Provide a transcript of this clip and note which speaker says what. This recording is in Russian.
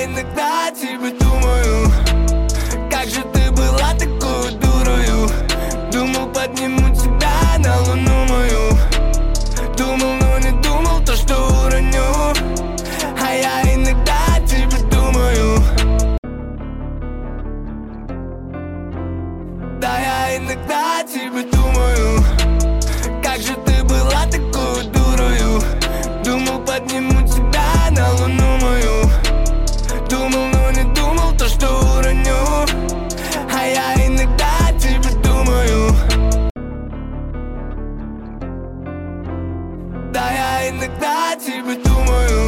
Speaker 1: иногда о тебе думаю. Как же ты была такой дурою. Думал, подниму тебя на луну мою. Думал, но не думал то, что уроню. А я иногда о тебе думаю. Да, я иногда о тебе думаю. Как же ты была такой дурою. Думал, подниму тебя на луну мою. Думал, но не думал то, что уроню. А я иногда о тебе думаю. Да, я иногда о тебе думаю.